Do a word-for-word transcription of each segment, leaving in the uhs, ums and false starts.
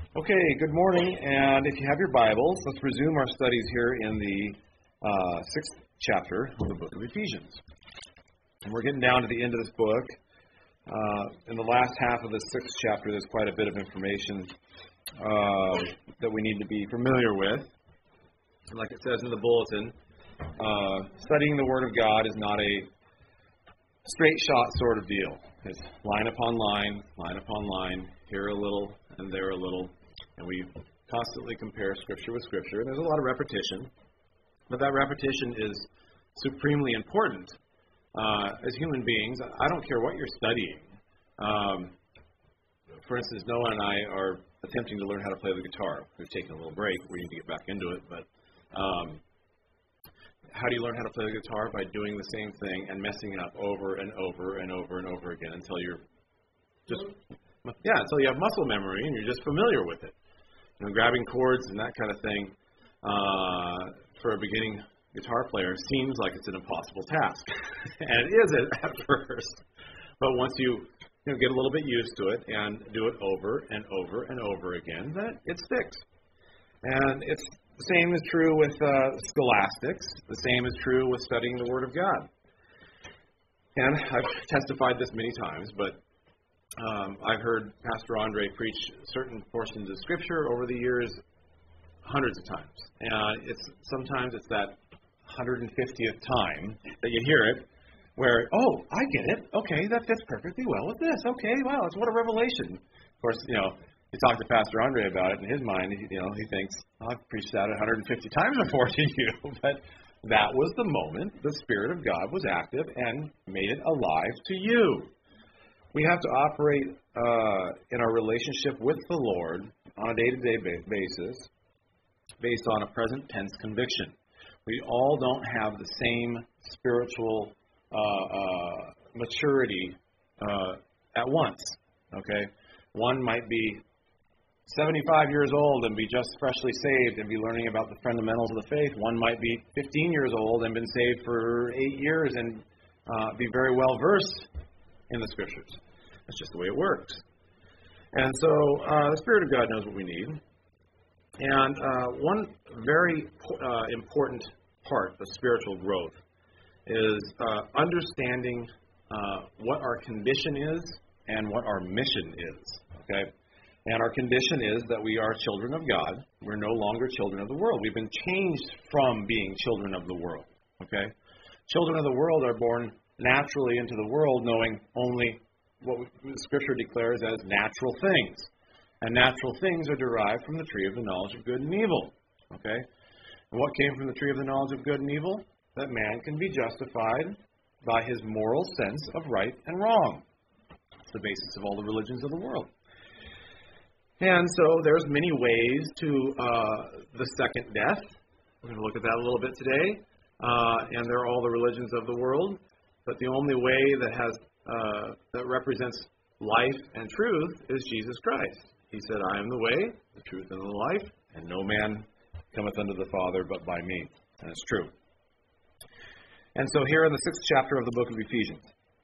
Okay, good morning, and if you have your Bibles, let's resume our studies here in the uh, sixth chapter of the book of Ephesians. And we're getting down to the end of this book. Uh, in the last half of the sixth chapter, there's quite a bit of information uh, that we need to be familiar with. Like it says in the bulletin, uh, studying the Word of God is not a straight shot sort of deal. It's line upon line, line upon line, here a little and there a little. And we constantly compare Scripture with Scripture. And there's a lot of repetition. But that repetition is supremely important. Uh, as human beings, I don't care what you're studying. Um, for instance, Noah and I are attempting to learn how to play the guitar. We've taken a little break. We need to get back into it. But um, how do you learn how to play the guitar? By doing the same thing and messing it up over and over and over and over again until you're just, yeah, until you have muscle memory and you're just familiar with it. You know, grabbing chords and that kind of thing uh, for a beginning guitar player seems like it's an impossible task. And it is at first. But once you, you know, get a little bit used to it and do it over and over and over again, then it sticks. And it's the same is true with uh, scholastics. The same is true with studying the Word of God. And I've testified this many times, but Um, I've heard Pastor Andre preach certain portions of Scripture over the years hundreds of times. And it's sometimes it's that one hundred fiftieth time that you hear it where, oh, I get it. Okay, that fits perfectly well with this. Okay, wow, it's what a revelation. Of course, you know, you talk to Pastor Andre about it. In his mind, you know, he thinks, oh, I've preached that one hundred fifty times before to you. But that was the moment the Spirit of God was active and made it alive to you. We have to operate uh, in our relationship with the Lord on a day-to-day ba- basis based on a present tense conviction. We all don't have the same spiritual uh, uh, maturity uh, at once. Okay, one might be seventy-five years old and be just freshly saved and be learning about the fundamentals of the faith. One might be fifteen years old and been saved for eight years and uh, be very well versed in the Scriptures. That's just the way it works. And so uh, the Spirit of God knows what we need. And uh, one very uh, important part of spiritual growth is uh, understanding uh, what our condition is and what our mission is. Okay? And our condition is that we are children of God. We're no longer children of the world. We've been changed from being children of the world. Okay? Children of the world are born naturally into the world knowing only what Scripture declares as natural things. And natural things are derived from the tree of the knowledge of good and evil. Okay? And what came from the tree of the knowledge of good and evil? That man can be justified by his moral sense of right and wrong. It's the basis of all the religions of the world. And so there's many ways to uh, the second death. We're going to look at that a little bit today. Uh, and there are all the religions of the world. But the only way that has Uh, that represents life and truth is Jesus Christ. He said, I am the way, the truth, and the life, and no man cometh unto the Father but by me. And it's true. And so here in the sixth chapter of the book of Ephesians,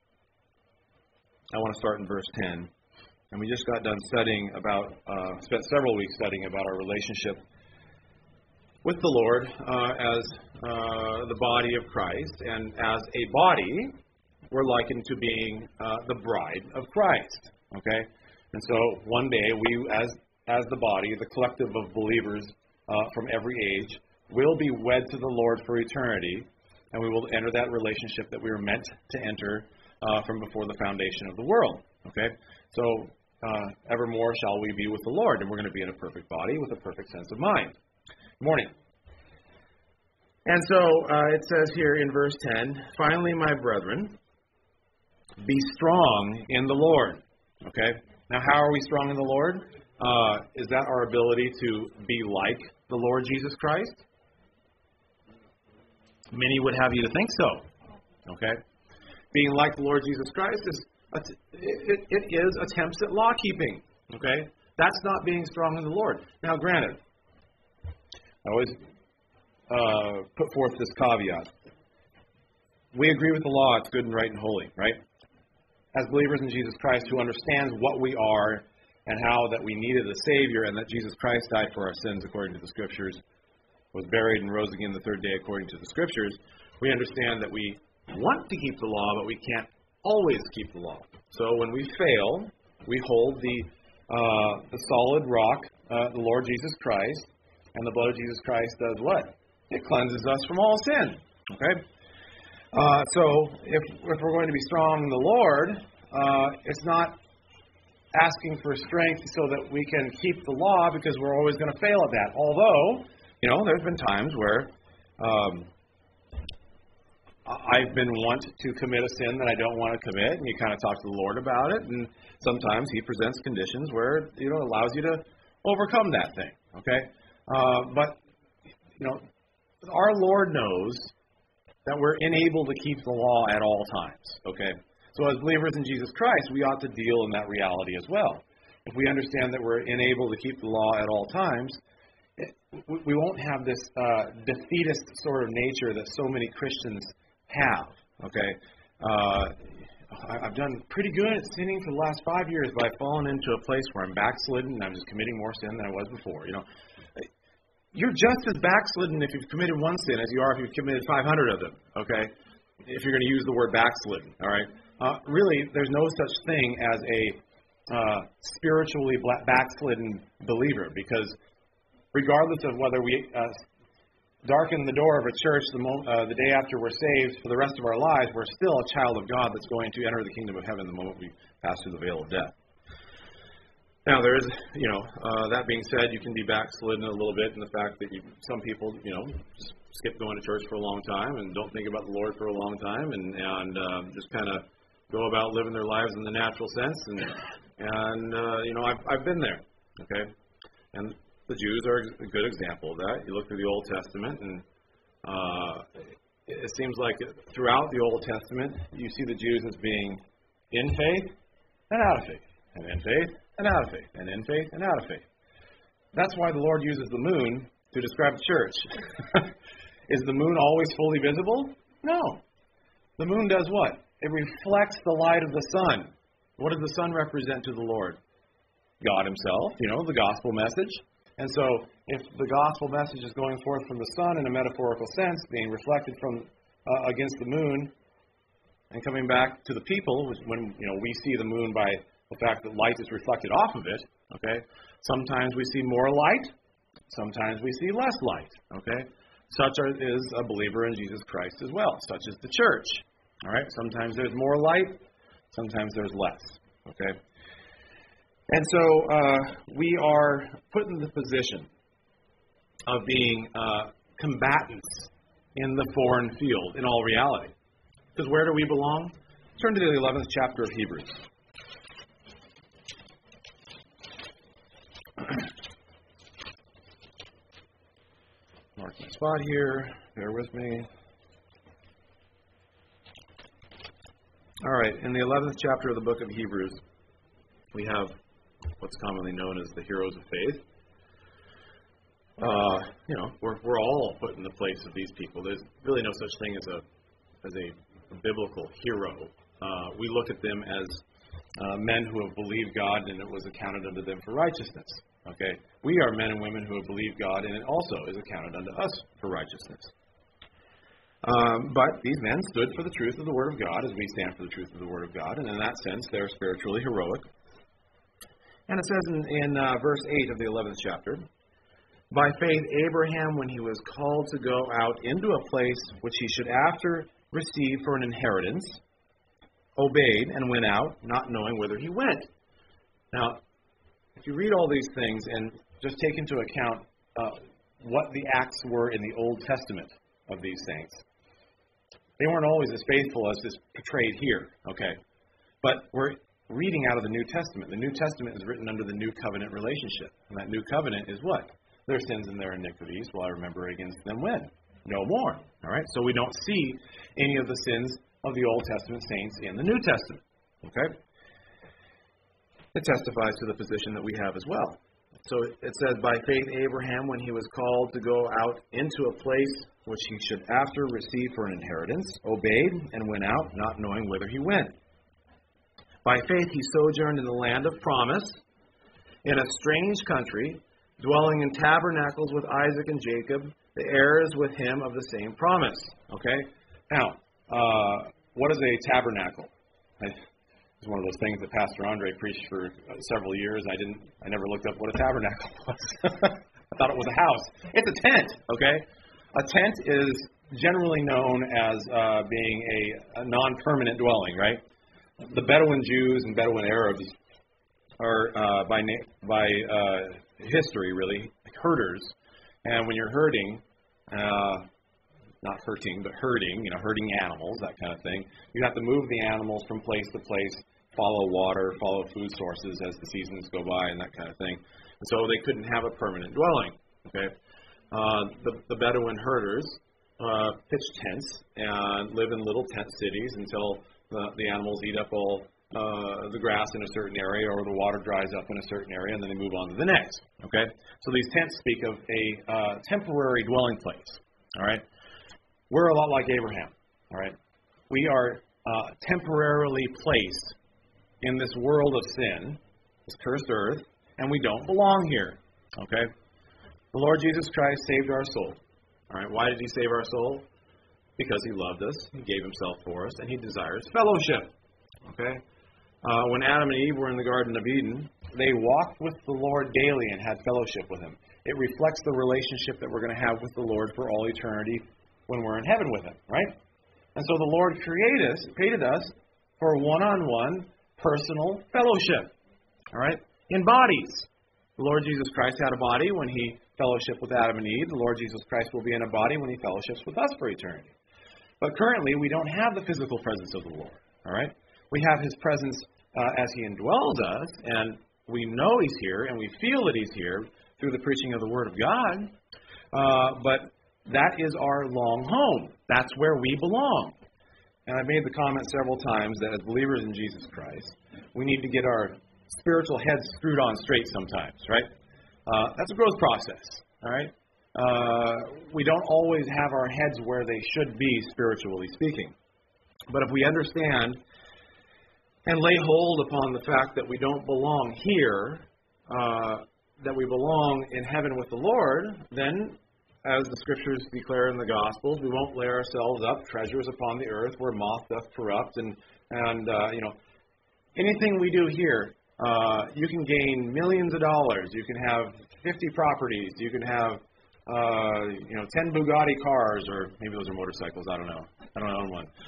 I want to start in verse ten. And we just got done studying about, uh, spent several weeks studying about our relationship with the Lord uh, as uh, the body of Christ. And as a body, we're likened to being uh, the bride of Christ, okay? And so one day we, as as the body, the collective of believers uh, from every age, will be wed to the Lord for eternity, and we will enter that relationship that we were meant to enter uh, from before the foundation of the world, okay? So uh, evermore shall we be with the Lord, and we're going to be in a perfect body with a perfect sense of mind. Good morning. And so uh, it says here in verse ten, finally, my brethren, be strong in the Lord. Okay? Now, how are we strong in the Lord? Uh, is that our ability to be like the Lord Jesus Christ? Many would have you to think so. Okay? Being like the Lord Jesus Christ is it, it is attempts at law keeping. Okay? That's not being strong in the Lord. Now, granted, I always uh, put forth this caveat. We agree with the law; it's good and right and holy, right? As believers in Jesus Christ who understands what we are and how that we needed a Savior and that Jesus Christ died for our sins according to the Scriptures, was buried and rose again the third day according to the Scriptures, we understand that we want to keep the law, but we can't always keep the law. So when we fail, we hold the uh, the solid rock, uh, the Lord Jesus Christ, and the blood of Jesus Christ does what? It cleanses us from all sin. Okay? Uh, so if if we're going to be strong in the Lord, uh, it's not asking for strength so that we can keep the law, because we're always going to fail at that. Although, you know, there's been times where um, I've been want to commit a sin that I don't want to commit, and you kind of talk to the Lord about it, and sometimes He presents conditions where, you know, allows you to overcome that thing, okay? Uh, but, you know, our Lord knows that we're unable to keep the law at all times, okay? So as believers in Jesus Christ, we ought to deal in that reality as well. If we understand that we're unable to keep the law at all times, it, we won't have this uh, defeatist sort of nature that so many Christians have, okay? Uh, I've done pretty good at sinning for the last five years, but I've fallen into a place where I'm backslidden and I'm just committing more sin than I was before. You know, you're just as backslidden if you've committed one sin as you are if you've committed five hundred of them, okay? If you're going to use the word backslidden, all right? Uh, really, there's no such thing as a uh, spiritually backslidden believer, because regardless of whether we uh, darken the door of a church the, mo- uh, the day after we're saved for the rest of our lives, we're still a child of God that's going to enter the kingdom of heaven the moment we pass through the veil of death. Now, there is, you know, uh, that being said, you can be backslidden a little bit in the fact that you, some people, you know, just skip going to church for a long time and don't think about the Lord for a long time, and, and um, just kind of go about living their lives in the natural sense. And, and uh, you know, I've, I've been there, okay? And the Jews are a good example of that. You look through the Old Testament, and uh, it seems like throughout the Old Testament, you see the Jews as being in faith and out of faith, and in faith and out of faith, and in faith and out of faith. That's why the Lord uses the moon to describe the church. Is the moon always fully visible? No. The moon does what? It reflects the light of the sun. What does the sun represent to the Lord? God Himself, you know, the gospel message. And so, if the gospel message is going forth from the sun in a metaphorical sense, being reflected from uh, against the moon, and coming back to the people, which when you know we see the moon by the fact that light is reflected off of it, okay? Sometimes we see more light, sometimes we see less light, okay? Such are, is a believer in Jesus Christ as well. Such is the church, all right? Sometimes there's more light, sometimes there's less, okay? And so uh, we are put in the position of being uh, combatants in the foreign field in all reality. Because where do we belong? Turn to the eleventh chapter of Hebrews. Mark my spot here. Bear with me. All right. In the eleventh chapter of the book of Hebrews, we have what's commonly known as the heroes of faith. Uh, you know, we're we're all put in the place of these people. There's really no such thing as a as a, a biblical hero. Uh, we look at them as uh, men who have believed God, and it was accounted unto them for righteousness. Okay, we are men and women who have believed God, and it also is accounted unto us for righteousness. Um, but these men stood for the truth of the Word of God, as we stand for the truth of the Word of God, and in that sense, they're spiritually heroic. And it says in, in uh, verse eight of the eleventh chapter, by faith Abraham, when he was called to go out into a place which he should after receive for an inheritance, obeyed and went out, not knowing whither he went. Now, if you read all these things and just take into account uh, what the acts were in the Old Testament of these saints, they weren't always as faithful as is portrayed here, okay? But we're reading out of the New Testament. The New Testament is written under the New Covenant relationship. And that New Covenant is what? Their sins and their iniquities will I remember against them when? No more. All right? So we don't see any of the sins of the Old Testament saints in the New Testament. Okay? It testifies to the position that we have as well. So it says, by faith Abraham, when he was called to go out into a place which he should after receive for an inheritance, obeyed and went out, not knowing whither he went. By faith he sojourned in the land of promise, in a strange country, dwelling in tabernacles with Isaac and Jacob, the heirs with him of the same promise. Okay? Now, uh, what is a tabernacle? I, it's one of those things that Pastor Andre preached for uh, several years. I didn't. I never looked up what a tabernacle was. I thought it was a house. It's a tent. Okay? A tent is generally known as uh, being a, a non-permanent dwelling, right? The Bedouin Jews and Bedouin Arabs are, uh, by na- by uh, history, really, herders. And when you're herding, uh, not hurting, but herding, you know, herding animals, that kind of thing, you have to move the animals from place to place, follow water, follow food sources as the seasons go by, and that kind of thing. And so they couldn't have a permanent dwelling. Okay, uh, the, the Bedouin herders Uh, pitch tents and live in little tent cities until the, the animals eat up all uh, the grass in a certain area or the water dries up in a certain area, and then they move on to the next. Okay, so these tents speak of a uh, temporary dwelling place. All right, we're a lot like Abraham. All right, we are uh, temporarily placed in this world of sin, this cursed earth, and we don't belong here. Okay, the Lord Jesus Christ saved our soul. All right, why did he save our soul? Because he loved us, he gave himself for us, and he desires fellowship. Okay? Uh, when Adam and Eve were in the Garden of Eden, they walked with the Lord daily and had fellowship with him. It reflects the relationship that we're going to have with the Lord for all eternity when we're in heaven with him, right? And so the Lord created us, created us for one-on-one personal fellowship, all right, in bodies. The Lord Jesus Christ had a body when he fellowshiped with Adam and Eve. The Lord Jesus Christ will be in a body when he fellowships with us for eternity. But currently, we don't have the physical presence of the Lord. All right? We have his presence uh, as he indwells us, and we know he's here, and we feel that he's here through the preaching of the Word of God. Uh, but that is our long home. That's where we belong. And I've made the comment several times that as believers in Jesus Christ, we need to get our spiritual heads screwed on straight sometimes, right? Uh, that's a growth process, all right? Uh, we don't always have our heads where they should be, spiritually speaking. But if we understand and lay hold upon the fact that we don't belong here, uh, that we belong in heaven with the Lord, then, as the Scriptures declare in the Gospels, we won't lay ourselves up treasures upon the earth where moth doth corrupt, and, and uh, you know, anything we do here, Uh, you can gain millions of dollars. You can have fifty properties. You can have, uh, you know, ten Bugatti cars, or maybe those are motorcycles. I don't know. I don't own one.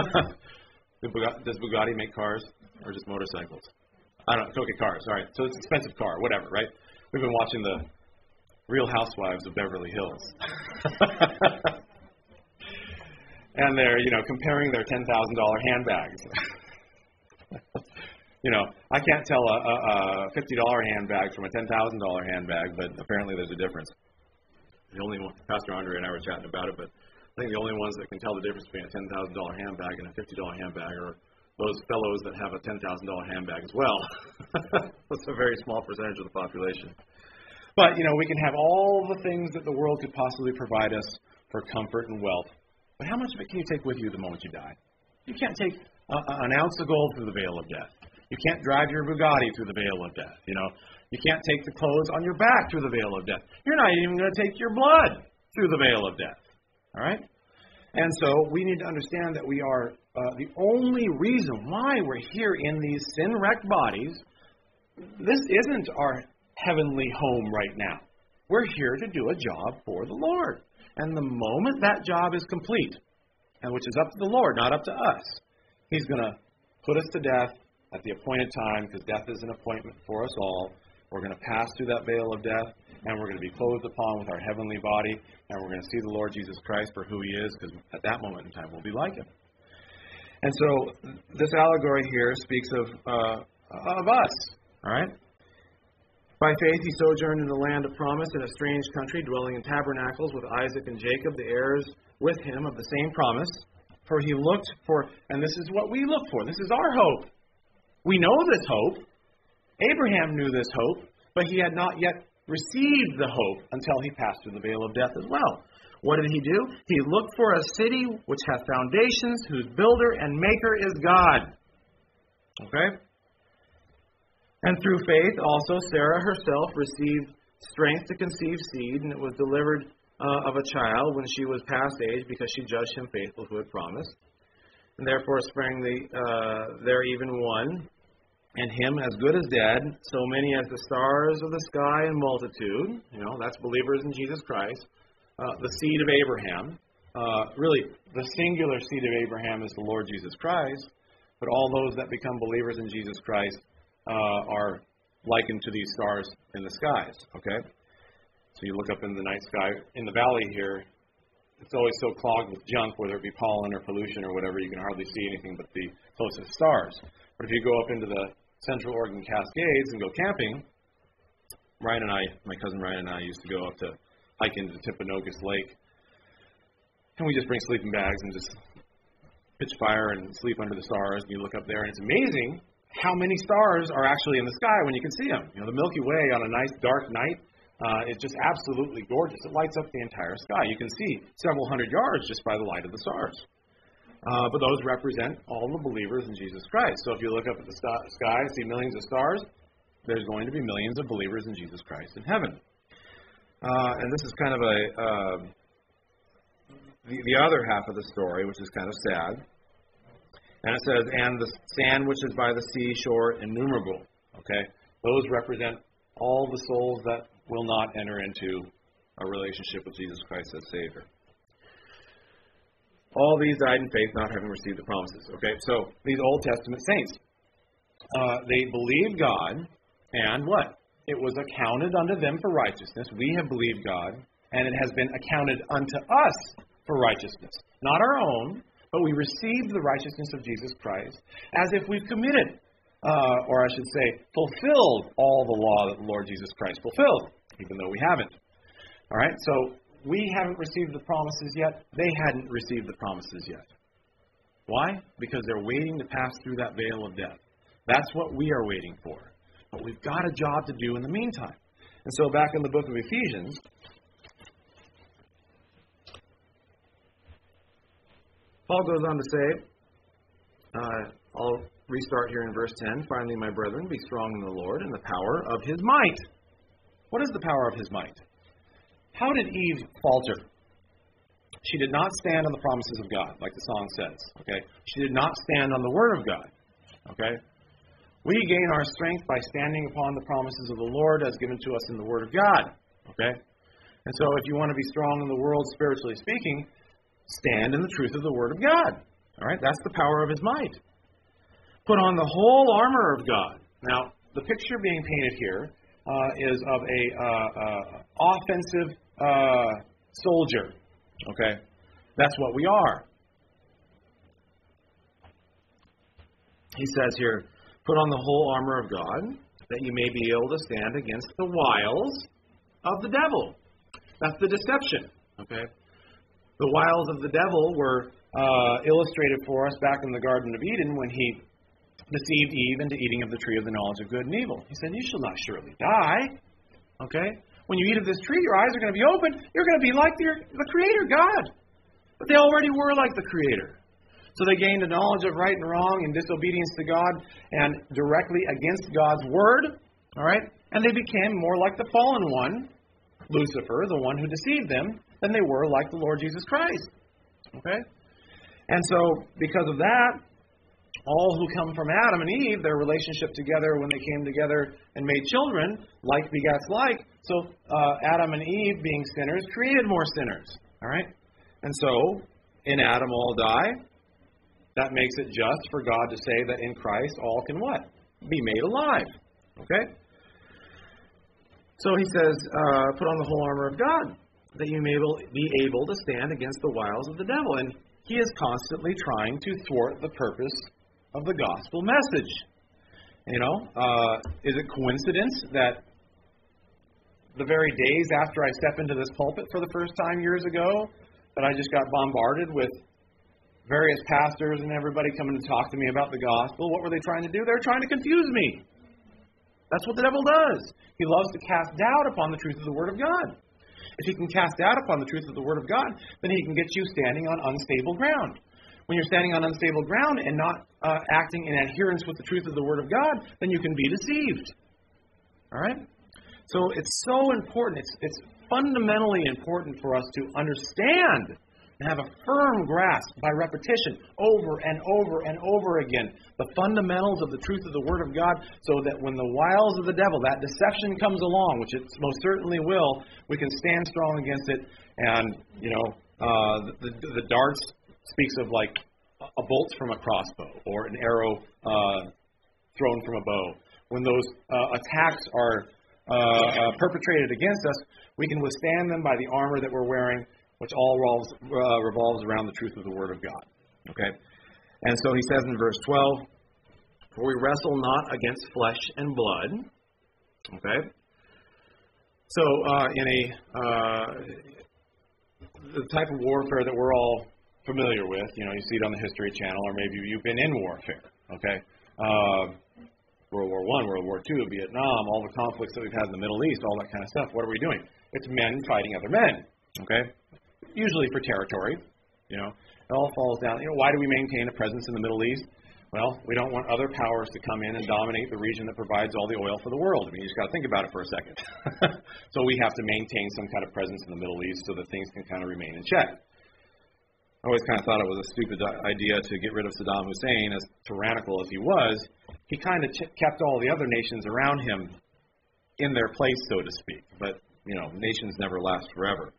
Does Bugatti make cars or just motorcycles? I don't know. Okay, cars. All right. So it's an expensive car, whatever, right? We've been watching the Real Housewives of Beverly Hills. And they're, you know, comparing their ten thousand dollars handbags. You know, I can't tell a, a, a fifty dollars handbag from a ten thousand dollars handbag, but apparently there's a difference. The only one, Pastor Andre and I were chatting about it, but I think the only ones that can tell the difference between a ten thousand dollars handbag and a fifty dollars handbag are those fellows that have a ten thousand dollars handbag as well. That's a very small percentage of the population. But, you know, we can have all the things that the world could possibly provide us for comfort and wealth. But how much of it can you take with you the moment you die? You can't take a, an ounce of gold through the veil of death. You can't drive your Bugatti through the veil of death. You know, you can't take the clothes on your back through the veil of death. You're not even going to take your blood through the veil of death. All right? And so we need to understand that we are uh, the only reason why we're here in these sin-wrecked bodies. This isn't our heavenly home right now. We're here to do a job for the Lord. And the moment that job is complete, and which is up to the Lord, not up to us, he's going to put us to death at the appointed time, because death is an appointment for us all. We're going to pass through that veil of death, and we're going to be clothed upon with our heavenly body, and we're going to see the Lord Jesus Christ for who he is, because at that moment in time we'll be like him. And so this allegory here speaks of uh, of us, all right? By faith he sojourned in the land of promise in a strange country, dwelling in tabernacles with Isaac and Jacob, the heirs with him of the same promise. For he looked for, and this is what we look for, this is our hope. We know this hope. Abraham knew this hope, but he had not yet received the hope until he passed through the veil of death as well. What did he do? He looked for a city which hath foundations, whose builder and maker is God. Okay? And through faith also Sarah herself received strength to conceive seed, and it was delivered uh, of a child when she was past age, because she judged him faithful who had promised. And therefore sprang the, uh, there even one, and him as good as dead, so many as the stars of the sky in multitude. You know, that's believers in Jesus Christ. Uh, the seed of Abraham. Uh, really, the singular seed of Abraham is the Lord Jesus Christ, but all those that become believers in Jesus Christ uh, are likened to these stars in the skies, okay? So you look up in the night sky, in the valley here, it's always so clogged with junk, whether it be pollen or pollution or whatever, you can hardly see anything but the closest stars. But if you go up into the Central Oregon Cascades and go camping, Ryan and I, my cousin Ryan and I used to go up to hike into Timpanogos Lake, and we just bring sleeping bags and just pitch fire and sleep under the stars, and you look up there, and it's amazing how many stars are actually in the sky when you can see them. You know, the Milky Way on a nice dark night, uh, it's just absolutely gorgeous. It lights up the entire sky. You can see several hundred yards just by the light of the stars. Uh, but those represent all the believers in Jesus Christ. So if you look up at the st- sky and see millions of stars, there's going to be millions of believers in Jesus Christ in heaven. Uh, and this is kind of a uh, the, the other half of the story, which is kind of sad. And it says, and the sand which is by the seashore innumerable. Okay? Those represent all the souls that will not enter into a relationship with Jesus Christ as Savior. All these died in faith, not having received the promises. Okay? So, these Old Testament saints, uh, they believed God, and what? It was accounted unto them for righteousness. We have believed God, and it has been accounted unto us for righteousness. Not our own, but we received the righteousness of Jesus Christ as if we've committed, uh, or I should say, fulfilled all the law that the Lord Jesus Christ fulfilled, even though we haven't. All right, so we haven't received the promises yet. They hadn't received the promises yet. Why? Because they're waiting to pass through that veil of death. That's what we are waiting for. But we've got a job to do in the meantime. And so back in the book of Ephesians, Paul goes on to say, uh, I'll restart here in verse ten. Finally, my brethren, be strong in the Lord and the power of his might. What is the power of his might? How did Eve falter? She did not stand on the promises of God, like the song says. Okay, she did not stand on the word of God. Okay, we gain our strength by standing upon the promises of the Lord as given to us in the word of God. Okay, and so if you want to be strong in the world, spiritually speaking, stand in the truth of the Word of God. All right? That's the power of his might. Put on the whole armor of God. Now, the picture being painted here uh, is of a uh, uh, offensive uh, soldier. Okay? That's what we are. He says here, put on the whole armor of God, that you may be able to stand against the wiles of the devil. That's the deception. Okay? The wiles of the devil were uh, illustrated for us back in the Garden of Eden when he deceived Eve into eating of the tree of the knowledge of good and evil. He said, you shall not surely die. Okay? When you eat of this tree, your eyes are going to be open. You're going to be like your, the Creator, God. But they already were like the Creator. So they gained a knowledge of right and wrong and disobedience to God and directly against God's Word. All right? And they became more like the fallen one, Lucifer, the one who deceived them, than they were like the Lord Jesus Christ. Okay? And so, because of that, all who come from Adam and Eve, their relationship together when they came together and made children, like begets like. So, uh, Adam and Eve, being sinners, created more sinners. All right? And so, in Adam all die. That makes it just for God to say that in Christ all can what? Be made alive. Okay? So he says, uh, put on the whole armor of God, that you may be able to stand against the wiles of the devil. And he is constantly trying to thwart the purpose of the gospel message. You know, uh, is it coincidence that the very days after I step into this pulpit for the first time years ago, that I just got bombarded with various pastors and everybody coming to talk to me about the gospel? What were they trying to do? They were trying to confuse me. That's what the devil does. He loves to cast doubt upon the truth of the Word of God. If he can cast doubt upon the truth of the Word of God, then he can get you standing on unstable ground. when you're standing on unstable ground and not uh, acting in adherence with the truth of the Word of God, then you can be deceived. All right? So it's so important. It's, it's fundamentally important for us to understand and have a firm grasp by repetition over and over and over again the fundamentals of the truth of the Word of God, so that when the wiles of the devil, that deception comes along, which it most certainly will, we can stand strong against it. And, you know, uh, the, the, the darts speaks of like a bolt from a crossbow or an arrow uh, thrown from a bow. When those uh, attacks are uh, uh, perpetrated against us, we can withstand them by the armor that we're wearing, which all revolves, uh, revolves around the truth of the Word of God. Okay? And so he says in verse twelve, "For we wrestle not against flesh and blood." Okay? So uh, in a uh, the type of warfare that we're all familiar with, you know, you see it on the History Channel, or maybe you've been in warfare. Okay? Uh, World War One, World War Two, Vietnam, all the conflicts that we've had in the Middle East, all that kind of stuff. What are we doing? It's men fighting other men. Okay? Usually for territory, you know. It all falls down. You know, why do we maintain a presence in the Middle East? Well, we don't want other powers to come in and dominate the region that provides all the oil for the world. I mean, you just got to think about it for a second. So we have to maintain some kind of presence in the Middle East so that things can kind of remain in check. I always kind of thought it was a stupid idea to get rid of Saddam Hussein, as tyrannical as he was. He kind of ch- kept all the other nations around him in their place, so to speak. But, you know, nations never last forever.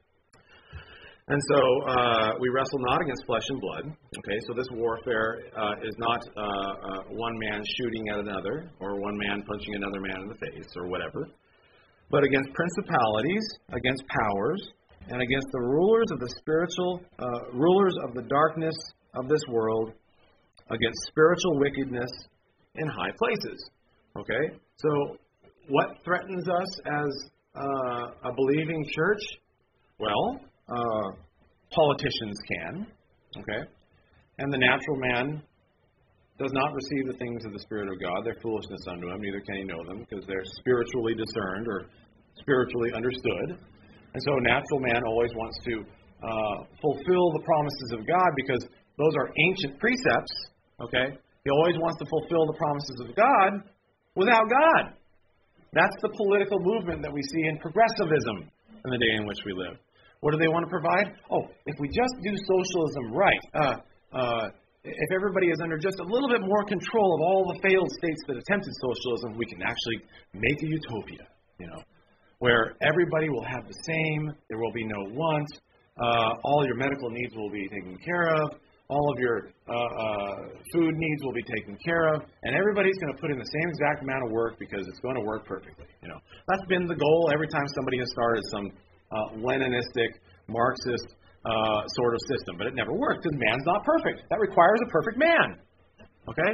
And so uh, we wrestle not against flesh and blood. Okay, so this warfare uh, is not uh, uh, one man shooting at another, or one man punching another man in the face, or whatever, but against principalities, against powers, and against the rulers of the spiritual uh, rulers of the darkness of this world, against spiritual wickedness in high places. Okay, so what threatens us as uh, a believing church? Well, Uh, politicians can, okay? And the natural man does not receive the things of the Spirit of God. They're foolishness unto him, neither can he know them, because they're spiritually discerned or spiritually understood. And so a natural man always wants to uh, fulfill the promises of God, because those are ancient precepts, okay? He always wants to fulfill the promises of God without God. That's the political movement that we see in progressivism in the day in which we live. What do they want to provide? Oh, if we just do socialism right, uh, uh, if everybody is under just a little bit more control of all the failed states that attempted socialism, we can actually make a utopia, you know, where everybody will have the same, there will be no want, uh, all your medical needs will be taken care of, all of your uh, uh, food needs will be taken care of, and everybody's going to put in the same exact amount of work because it's going to work perfectly, you know. That's been the goal every time somebody has started some Uh, Leninistic, Marxist uh, sort of system. But it never works because man's not perfect. That requires a perfect man. Okay?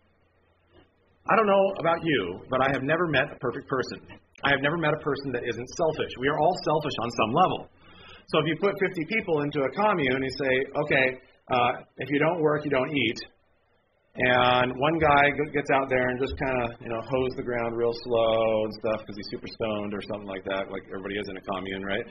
I don't know about you, but I have never met a perfect person. I have never met a person that isn't selfish. We are all selfish on some level. So if you put fifty people into a commune and you say, okay, uh, if you don't work, you don't eat. And one guy gets out there and just kind of, you know, hoes the ground real slow and stuff because he's super stoned or something like that, like everybody is in a commune, right?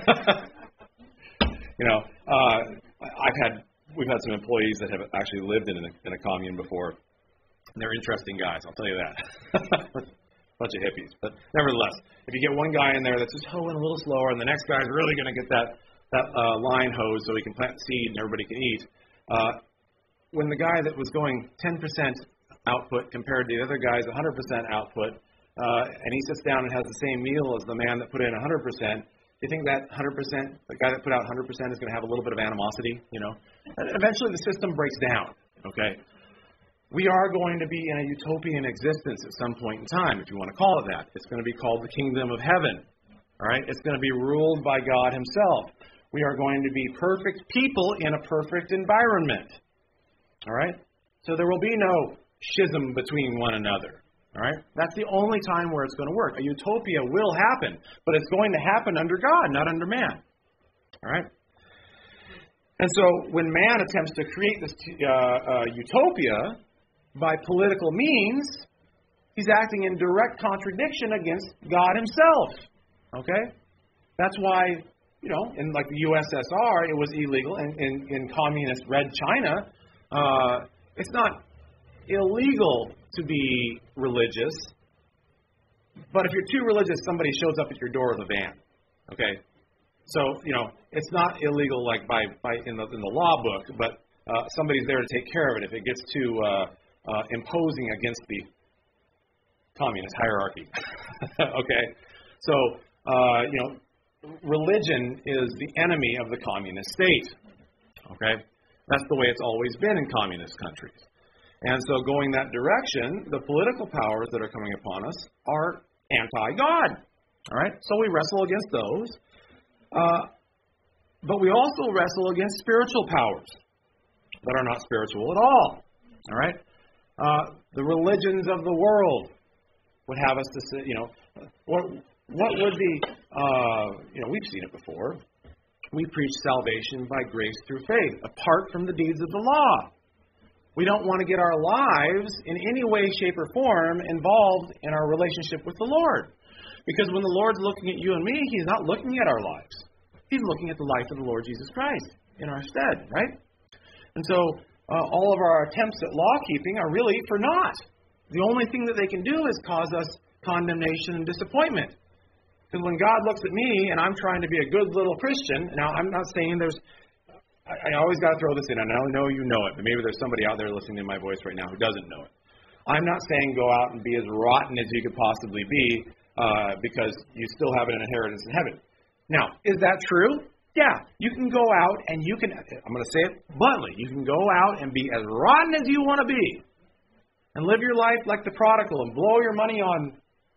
you know, uh, I've had, we've had some employees that have actually lived in a, in a commune before. And they're interesting guys, I'll tell you that. Bunch of hippies. But nevertheless, if you get one guy in there that's just hoeing a little slower, and the next guy's really going to get that, that uh, line hose so he can plant seed and everybody can eat, uh, when the guy that was going ten percent output compared to the other guy's one hundred percent output, uh, and he sits down and has the same meal as the man that put in one hundred percent, do you think that one hundred percent, the guy that put out one hundred percent is going to have a little bit of animosity, you know? And eventually the system breaks down, okay? We are going to be in a utopian existence at some point in time, if you want to call it that. It's going to be called the kingdom of heaven, all right? It's going to be ruled by God himself. We are going to be perfect people in a perfect environment. All right? So there will be no schism between one another. All right? That's the only time where it's going to work. A utopia will happen, but it's going to happen under God, not under man. All right? And so when man attempts to create this uh, uh, utopia by political means, he's acting in direct contradiction against God himself. Okay? That's why you know, in like the U S S R, it was illegal. In, in, in communist Red China, uh, it's not illegal to be religious. But if you're too religious, somebody shows up at your door with a van. Okay? So, you know, it's not illegal like by, by in the in the law book, but uh, somebody's there to take care of it if it gets too uh, uh, imposing against the communist hierarchy. Okay? So, uh, you know, religion is the enemy of the communist state. Okay? That's the way it's always been in communist countries. And so going that direction, the political powers that are coming upon us are anti-God. All right? So we wrestle against those. Uh, but we also wrestle against spiritual powers that are not spiritual at all. All right? Uh, the religions of the world would have us to say, you know, what, what would be, uh, you know, we've seen it before. We preach salvation by grace through faith, apart from the deeds of the law. We don't want to get our lives in any way, shape, or form involved in our relationship with the Lord. Because when the Lord's looking at you and me, He's not looking at our lives. He's looking at the life of the Lord Jesus Christ in our stead, right? And so uh, all of our attempts at law keeping are really for naught. The only thing that they can do is cause us condemnation and disappointment. Because when God looks at me and I'm trying to be a good little Christian, now I'm not saying there's, I, I always got to throw this in, and I know you know it, but maybe there's somebody out there listening to my voice right now who doesn't know it. I'm not saying go out and be as rotten as you could possibly be uh, because you still have an inheritance in heaven. Now, is that true? Yeah, you can go out and you can, I'm going to say it bluntly, you can go out and be as rotten as you want to be and live your life like the prodigal and blow your money on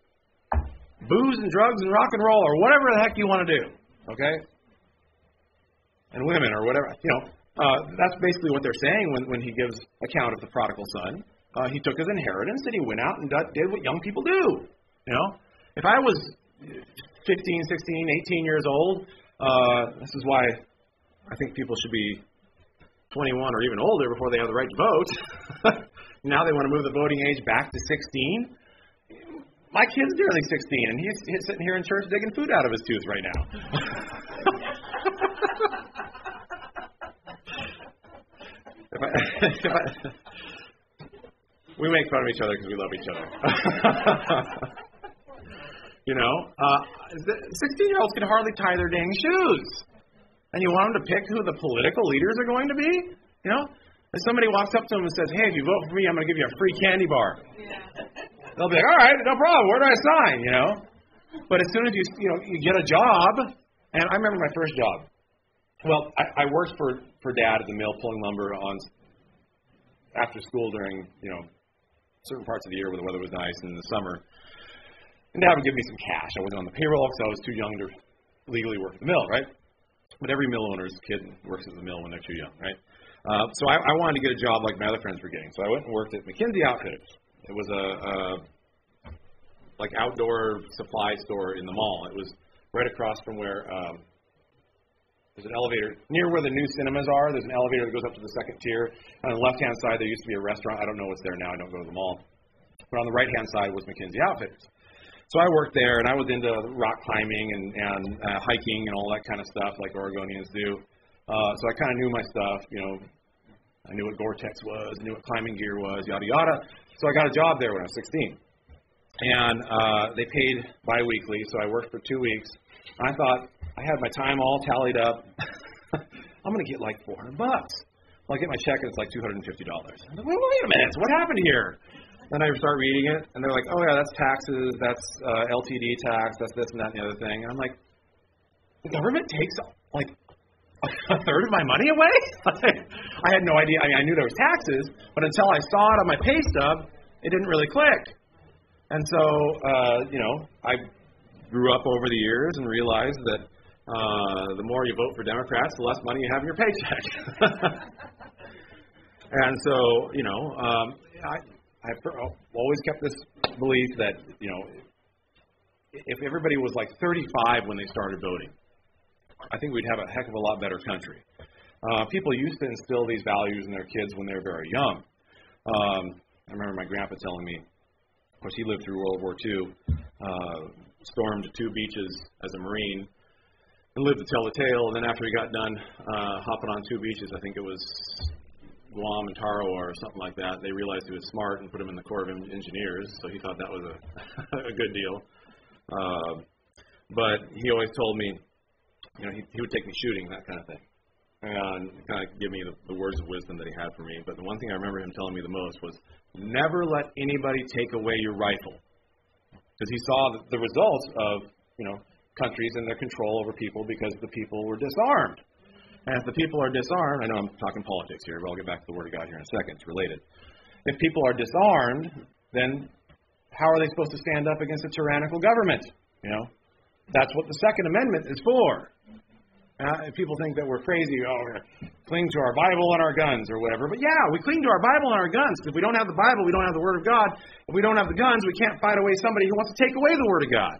booze and drugs and rock and roll or whatever the heck you want to do, okay? And women or whatever, you know, uh, that's basically what they're saying when, when he gives account of the prodigal son. Uh, he took his inheritance and he went out and did what young people do, you know? If I was fifteen, sixteen, eighteen years old, uh, this is why I think people should be twenty-one or even older before they have the right to vote. Now they want to move the voting age back to sixteen. My kid's nearly sixteen, and he's, he's sitting here in church digging food out of his tooth right now. if I, if I, we make fun of each other because we love each other. You know, uh, sixteen-year-olds can hardly tie their dang shoes. And you want them to pick who the political leaders are going to be? You know? If somebody walks up to them and says, hey, if you vote for me, I'm going to give you a free candy bar. Yeah. They'll be like, all right, no problem. Where do I sign? You know? But as soon as you, you know, you get a job, and I remember my first job. Well, I, I worked for, for Dad at the mill pulling lumber on after school during, you know, certain parts of the year when the weather was nice and in the summer. And Dad would give me some cash. I wasn't on the payroll because I was too young to legally work at the mill, right? But every mill owner's kid works at the mill when they're too young, right? Uh, so I, I wanted to get a job like my other friends were getting. So I went and worked at McKinsey Outfitters. It was a, a like outdoor supply store in the mall. It was right across from where um, there's an elevator near where the new cinemas are. There's an elevator that goes up to the second tier. On the left-hand side, there used to be a restaurant. I don't know what's there now. I don't go to the mall. But on the right-hand side was McKinsey Outfitters. So I worked there, and I was into rock climbing and, and uh, hiking and all that kind of stuff like Oregonians do. Uh, so I kind of knew my stuff, you know. I knew what Gore-Tex was, I knew what climbing gear was, yada, yada. So I got a job there when I was sixteen. And uh, they paid biweekly, so I worked for two weeks. And I thought, I had my time all tallied up. I'm going to get like four hundred bucks. Well, I get my check, and it's like two hundred fifty dollars. I'm like, wait, wait a minute, what happened here? Then I start reading it, and they're like, oh, yeah, that's taxes, that's uh, L T D tax, that's this and that and the other thing. And I'm like, the government takes, like, a third of my money away? I had no idea. I mean, I knew there was taxes, but until I saw it on my pay stub, it didn't really click. And so, uh, you know, I grew up over the years and realized that uh, the more you vote for Democrats, the less money you have in your paycheck. And so, you know, um, I... I've always kept this belief that, you know, if everybody was like thirty-five when they started voting, I think we'd have a heck of a lot better country. Uh, people used to instill these values in their kids when they were very young. Um, I remember my grandpa telling me, of course, he lived through World War Two, uh, stormed two beaches as a Marine, and lived to tell the tale. And then after he got done uh, hopping on two beaches, I think it was Guam and Tarawa or something like that, they realized he was smart and put him in the Corps of Engineers, so he thought that was a, a good deal. Uh, but he always told me, you know, he, he would take me shooting, that kind of thing, and kind of give me the, the words of wisdom that he had for me. But the one thing I remember him telling me the most was, never let anybody take away your rifle. Because he saw the, the results of, you know, countries and their control over people because the people were disarmed. And if the people are disarmed, I know I'm talking politics here, but I'll get back to the Word of God here in a second. It's related. If people are disarmed, then how are they supposed to stand up against a tyrannical government? You know, that's what the Second Amendment is for. Uh, if people think that we're crazy, oh, we're going to cling to our Bible and our guns or whatever. But yeah, we cling to our Bible and our guns. If we don't have the Bible, we don't have the Word of God. If we don't have the guns, we can't fight away somebody who wants to take away the Word of God.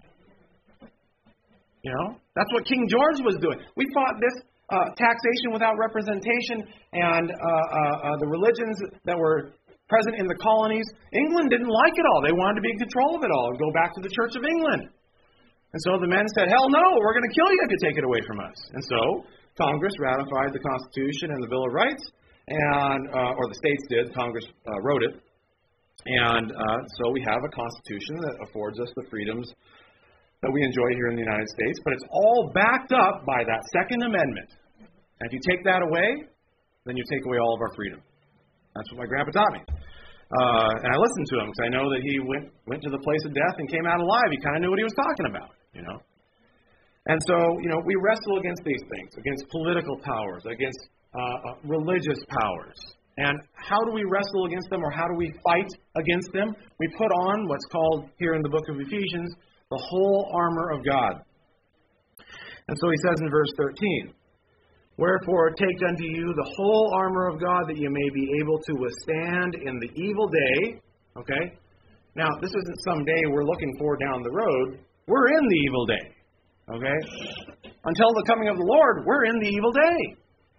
You know, that's what King George was doing. We fought this uh, taxation without representation and uh, uh, uh, the religions that were present in the colonies. England didn't like it all. They wanted to be in control of it all and go back to the Church of England. And so the men said, hell no, we're going to kill you if you take it away from us. And so Congress ratified the Constitution and the Bill of Rights, and uh, or the states did. Congress uh, wrote it. And uh, so we have a Constitution that affords us the freedoms that we enjoy here in the United States, but it's all backed up by that Second Amendment. And if you take that away, then you take away all of our freedom. That's what my grandpa taught me. Uh, and I listened to him because I know that he went went to the place of death and came out alive. He kind of knew what he was talking about, you know. And so, you know, we wrestle against these things, against political powers, against uh, uh, religious powers. And how do we wrestle against them, or how do we fight against them? We put on what's called here in the book of Ephesians, the whole armor of God. And so he says in verse thirteen, wherefore take unto you the whole armor of God, that you may be able to withstand in the evil day. Okay? Now, this isn't some day we're looking for down the road. We're in the evil day. Okay? Until the coming of the Lord, we're in the evil day.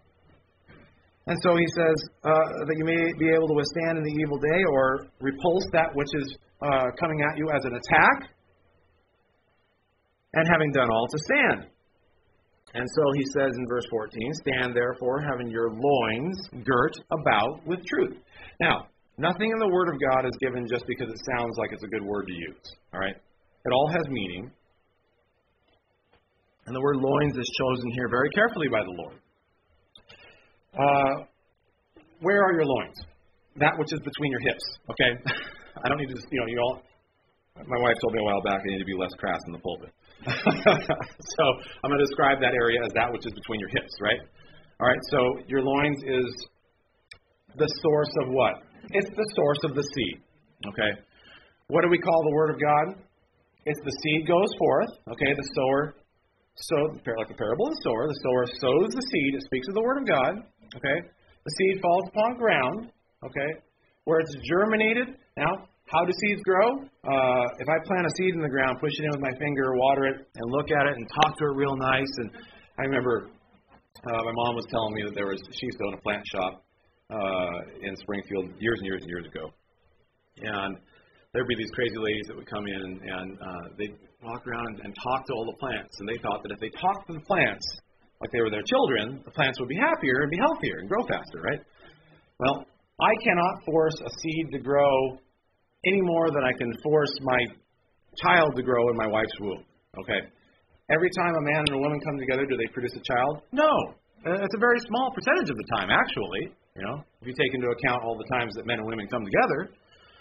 And so he says uh, that you may be able to withstand in the evil day, or repulse that which is uh, coming at you as an attack, and having done all to stand. And so he says in verse fourteen, stand therefore, having your loins girt about with truth. Now, nothing in the Word of God is given just because it sounds like it's a good word to use. All right? It all has meaning. And the word loins is chosen here very carefully by the Lord. Uh, where are your loins? That which is between your hips. Okay? I don't need to, you know, you all. My wife told me a while back I need to be less crass in the pulpit. So I'm going to describe that area as that which is between your hips, right? All right, so your loins is the source of what? It's the source of the seed, okay? What do we call the Word of God? It's the seed goes forth, okay? The sower, so like the parable of the sower, the sower sows the seed. It speaks of the Word of God, okay? The seed falls upon ground, okay, where it's germinated. Now, how do seeds grow? Uh, if I plant a seed in the ground, push it in with my finger, water it, and look at it and talk to it real nice. And I remember uh, my mom was telling me that there was, she used to own a plant shop uh, in Springfield years and years and years ago. And there'd be these crazy ladies that would come in and, and uh, they'd walk around and, and talk to all the plants. And they thought that if they talked to the plants like they were their children, the plants would be happier and be healthier and grow faster, right? Well, I cannot force a seed to grow any more than I can force my child to grow in my wife's womb. Okay? Every time a man and a woman come together, do they produce a child? No. It's a very small percentage of the time, actually. You know, if you take into account all the times that men and women come together.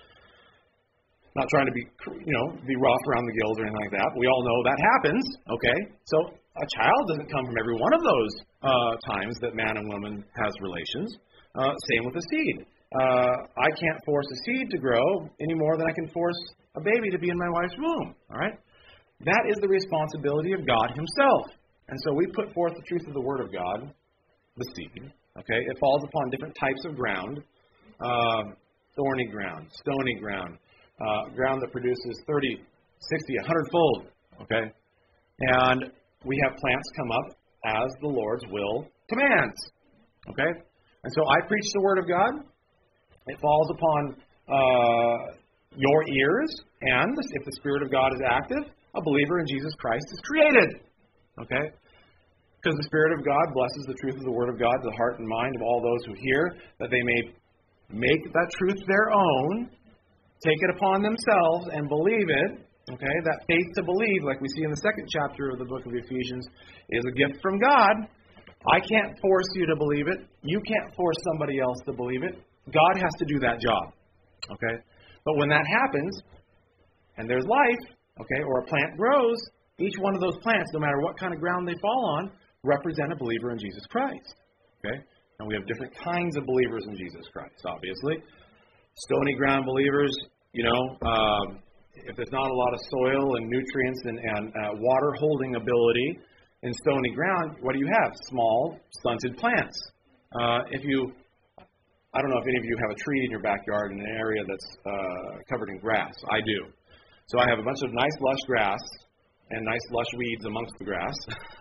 Not trying to be, you know, be rough around the gills or anything like that. But we all know that happens. Okay? So a child doesn't come from every one of those uh, times that man and woman has relations. Uh, same with a seed. Uh, I can't force a seed to grow any more than I can force a baby to be in my wife's womb. All right? That is the responsibility of God Himself. And so we put forth the truth of the Word of God, the seed. Okay? It falls upon different types of ground. Uh, thorny ground, stony ground, uh, ground that produces thirty, sixty, one hundred fold. Okay? And we have plants come up as the Lord's will commands. Okay? And so I preach the Word of God. It falls upon uh, your ears, and if the Spirit of God is active, a believer in Jesus Christ is created. Okay? Because the Spirit of God blesses the truth of the Word of God to the heart and mind of all those who hear, that they may make that truth their own, take it upon themselves, and believe it. Okay, that faith to believe, like we see in the second chapter of the book of Ephesians, is a gift from God. I can't force you to believe it. You can't force somebody else to believe it. God has to do that job. Okay? But when that happens, and there's life, okay, or a plant grows, each one of those plants, no matter what kind of ground they fall on, represent a believer in Jesus Christ. Okay? And we have different kinds of believers in Jesus Christ, obviously. Stony ground believers, you know, um, if there's not a lot of soil and nutrients and, and uh, water holding ability in stony ground, what do you have? Small, stunted plants. Uh, if you, I don't know if any of you have a tree in your backyard in an area that's uh, covered in grass. I do. So I have a bunch of nice lush grass and nice lush weeds amongst the grass.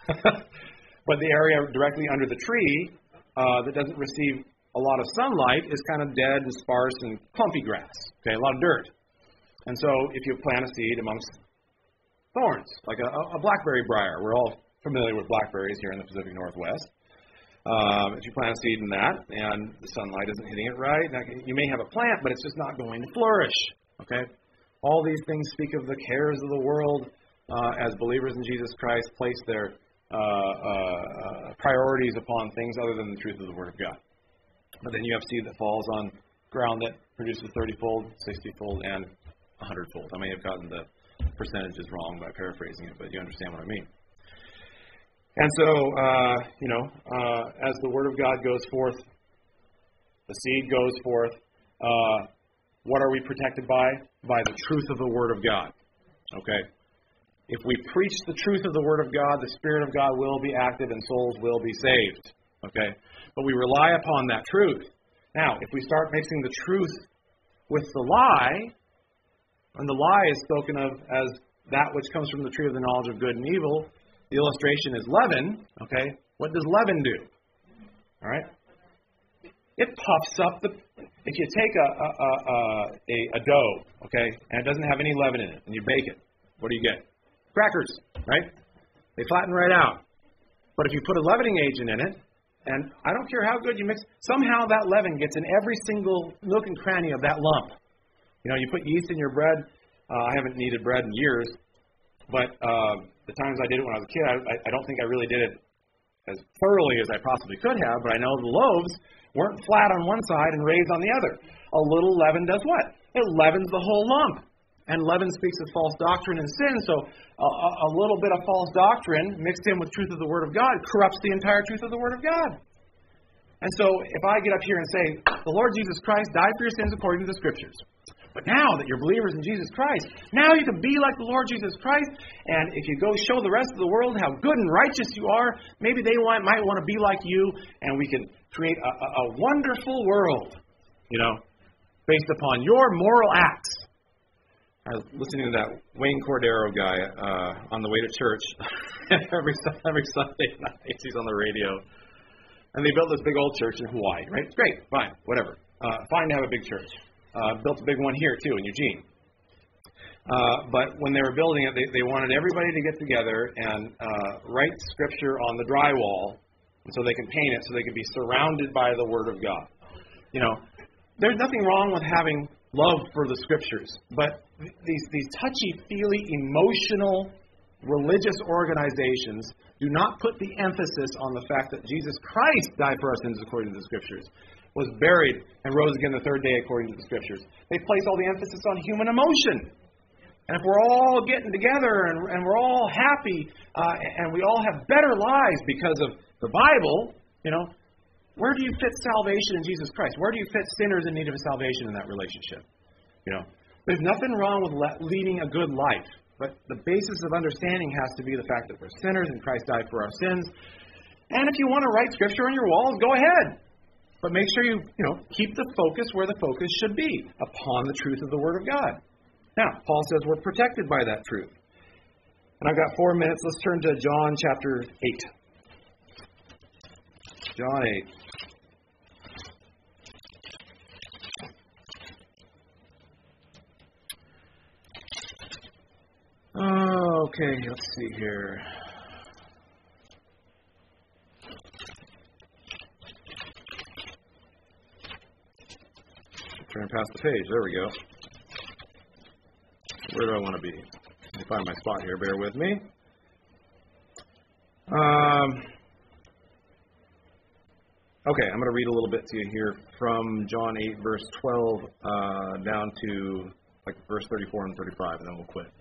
But the area directly under the tree uh, that doesn't receive a lot of sunlight is kind of dead and sparse and clumpy grass. Okay, a lot of dirt. And so if you plant a seed amongst thorns, like a, a blackberry briar, we're all familiar with blackberries here in the Pacific Northwest. Um, if you plant a seed in that and the sunlight isn't hitting it right, you may have a plant, but it's just not going to flourish. Okay? All these things speak of the cares of the world uh, as believers in Jesus Christ place their uh, uh, priorities upon things other than the truth of the Word of God. But then you have seed that falls on ground that produces thirty-fold, sixty-fold, and one hundred-fold. I may have gotten the percentages wrong by paraphrasing it, but you understand what I mean. And so, uh, you know, uh, as the Word of God goes forth, the seed goes forth, uh, what are we protected by? By the truth of the Word of God. Okay? If we preach the truth of the Word of God, the Spirit of God will be active and souls will be saved. Okay? But we rely upon that truth. Now, if we start mixing the truth with the lie, and the lie is spoken of as that which comes from the tree of the knowledge of good and evil, the illustration is leaven. Okay? What does leaven do? All right? It puffs up the... If you take a, a, a, a, a dough, okay, and it doesn't have any leaven in it, and you bake it, what do you get? Crackers, right? They flatten right out. But if you put a leavening agent in it, and I don't care how good you mix, somehow that leaven gets in every single nook and cranny of that lump. You know, you put yeast in your bread. Uh, I haven't kneaded bread in years, but uh, the times I did it when I was a kid, I, I don't think I really did it as thoroughly as I possibly could have, but I know the loaves weren't flat on one side and raised on the other. A little leaven does what? It leavens the whole lump. And leaven speaks of false doctrine and sin, so a, a little bit of false doctrine mixed in with truth of the Word of God corrupts the entire truth of the Word of God. And so if I get up here and say, the Lord Jesus Christ died for your sins according to the Scriptures, but now that you're believers in Jesus Christ, now you can be like the Lord Jesus Christ, and if you go show the rest of the world how good and righteous you are, maybe they want, might want to be like you, and we can create a, a, a wonderful world, you know, based upon your moral acts. I was listening to that Wayne Cordero guy uh, on the way to church every every Sunday night. He's on the radio. And they built this big old church in Hawaii, right? Great, fine, whatever. Uh, fine to have a big church. Uh, built a big one here, too, in Eugene. Uh, but when they were building it, they, they wanted everybody to get together and uh, write Scripture on the drywall so they can paint it, so they can be surrounded by the Word of God. You know, there's nothing wrong with having love for the Scriptures, but these these touchy-feely, emotional, religious organizations do not put the emphasis on the fact that Jesus Christ died for our sins according to the Scriptures, was buried, and rose again the third day according to the Scriptures. They place all the emphasis on human emotion. And if we're all getting together and, and we're all happy uh, and we all have better lives because of the Bible, you know, where do you fit salvation in Jesus Christ? Where do you fit sinners in need of salvation in that relationship? You know, there's nothing wrong with le- leading a good life, but the basis of understanding has to be the fact that we're sinners and Christ died for our sins. And if you want to write Scripture on your walls, go ahead. But make sure you, you know, keep the focus where the focus should be, upon the truth of the Word of God. Now, Paul says we're protected by that truth. And I've got four minutes. Let's turn to John chapter eight. John eight. Oh, okay, let's see here. Turn past the page. There we go. Where do I want to be? Let me find my spot here. Bear with me. Um, okay, I'm going to read a little bit to you here from John eight, verse twelve, uh, down to like verse thirty-four and thirty-five, and then we'll quit.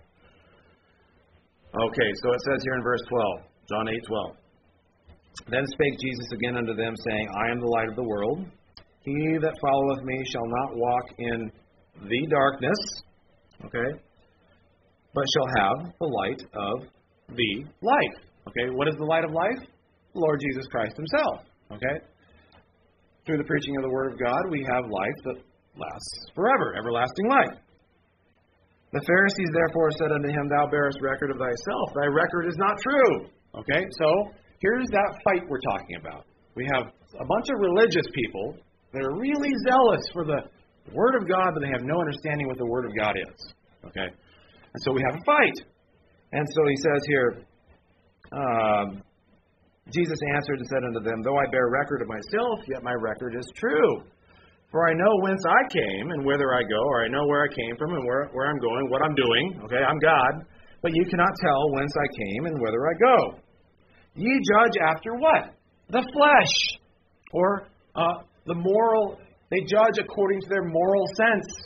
Okay, so it says here in verse twelve, John eight, twelve. Then spake Jesus again unto them, saying, I am the light of the world. He that followeth me shall not walk in the darkness, okay, but shall have the light of the life. Okay, what is the light of life? The Lord Jesus Christ himself. Okay? Through the preaching of the Word of God, we have life that lasts forever, everlasting life. The Pharisees therefore said unto him, Thou bearest record of thyself. Thy record is not true. Okay, so here's that fight we're talking about. We have a bunch of religious people that are really zealous for the Word of God, but they have no understanding what the Word of God is. Okay? And so we have a fight. And so he says here, um, Jesus answered and said unto them, Though I bear record of myself, yet my record is true. For I know whence I came and whither I go, or I know where I came from and where, where I'm going, what I'm doing. Okay, I'm God. But you cannot tell whence I came and whither I go. Ye judge after what? The flesh. Or uh, the moral, they judge according to their moral sense.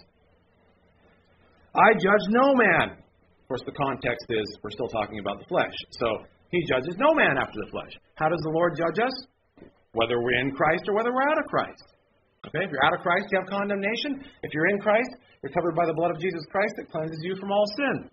I judge no man. Of course, the context is we're still talking about the flesh. So he judges no man after the flesh. How does the Lord judge us? Whether we're in Christ or whether we're out of Christ. Okay, if you're out of Christ, you have condemnation. If you're in Christ, you're covered by the blood of Jesus Christ that cleanses you from all sin.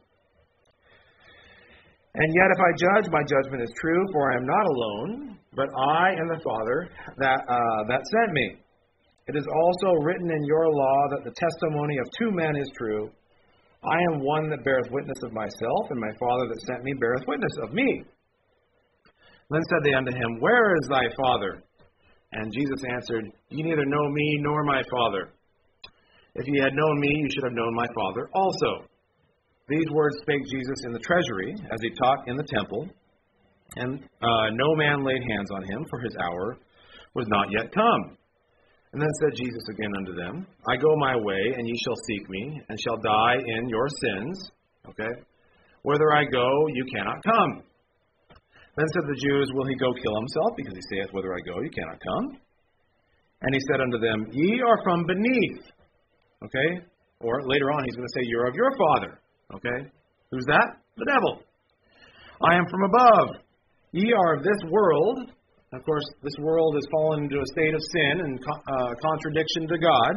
And yet if I judge, my judgment is true, for I am not alone, but I and the Father that uh, that sent me. It is also written in your law that the testimony of two men is true. I am one that beareth witness of myself, and my Father that sent me beareth witness of me. Then said they unto him, Where is thy Father? And Jesus answered, Ye neither know me nor my Father. If ye had known me, you should have known my Father also. These words spake Jesus in the treasury, as he taught in the temple. And uh, no man laid hands on him, for his hour was not yet come. And then said Jesus again unto them, I go my way, and ye shall seek me, and shall die in your sins. Okay? Whither I go, you cannot come. Then said the Jews, Will he go kill himself? Because he saith, Whither I go, you cannot come. And he said unto them, Ye are from beneath. Okay? Or later on, he's going to say, You're of your father. Okay? Who's that? The devil. I am from above. Ye are of this world. Of course, this world has fallen into a state of sin and uh, contradiction to God.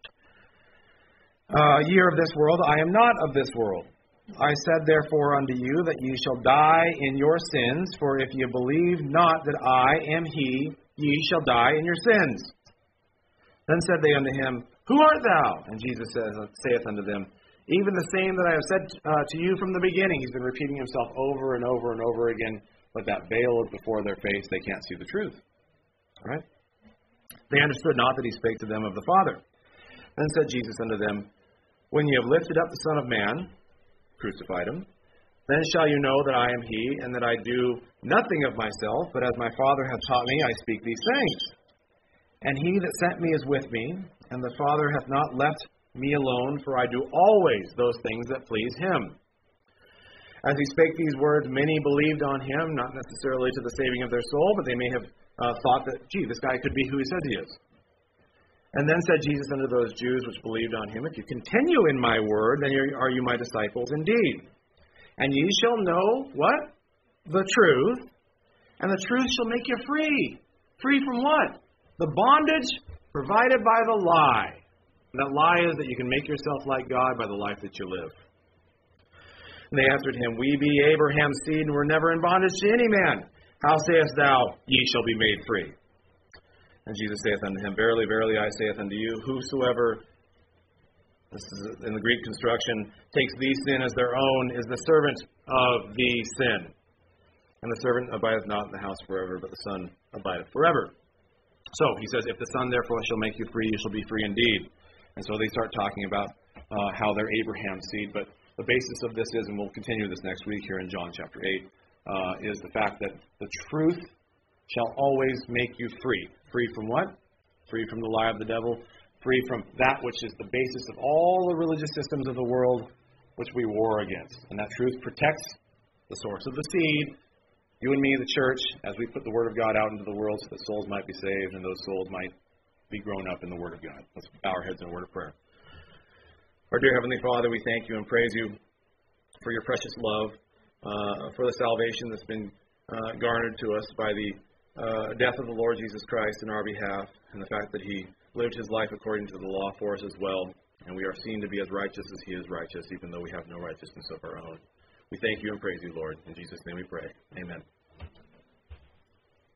Uh, ye are of this world. I am not of this world. I said therefore unto you that ye shall die in your sins, for if ye believe not that I am he, ye shall die in your sins. Then said they unto him, Who art thou? And Jesus says, saith unto them, Even the same that I have said uh, to you from the beginning. He's been repeating himself over and over and over again, but that veil is before their face. They can't see the truth. All right? They understood not that he spake to them of the Father. Then said Jesus unto them, When ye have lifted up the Son of Man, crucified him, then shall you know that I am he, and that I do nothing of myself, but as my Father hath taught me, I speak these things. And he that sent me is with me, and the Father hath not left me alone, for I do always those things that please him. As he spake these words, many believed on him, not necessarily to the saving of their soul, but they may have uh, thought that, gee, this guy could be who he says he is. And then said Jesus unto those Jews which believed on him, If you continue in my word, then are you my disciples indeed. And ye shall know, what? The truth. And the truth shall make you free. Free from what? The bondage provided by the lie. And that lie is that you can make yourself like God by the life that you live. And they answered him, We be Abraham's seed, and were never in bondage to any man. How sayest thou, Ye shall be made free? And Jesus saith unto him, Verily, verily, I saith unto you, whosoever, this is in the Greek construction, takes the sin as their own, is the servant of the sin. And the servant abideth not in the house forever, but the Son abideth forever. So, he says, If the Son therefore shall make you free, you shall be free indeed. And so they start talking about uh, how they're Abraham's seed. But the basis of this is, and we'll continue this next week here in John chapter eight, uh, is the fact that the truth shall always make you free. Free from what? Free from the lie of the devil. free from that which is the basis of all the religious systems of the world which we war against. And that truth protects the source of the seed, you and me, the church, as we put the Word of God out into the world so that souls might be saved and those souls might be grown up in the Word of God. Let's bow our heads in a word of prayer. Our dear Heavenly Father, we thank you and praise you for your precious love, uh, for the salvation that's been uh, garnered to us by the uh, death of the Lord Jesus Christ in our behalf, and the fact that he lived his life according to the law for us as well, and we are seen to be as righteous as he is righteous, even though we have no righteousness of our own. We thank you and praise you, Lord. In Jesus' name we pray. Amen.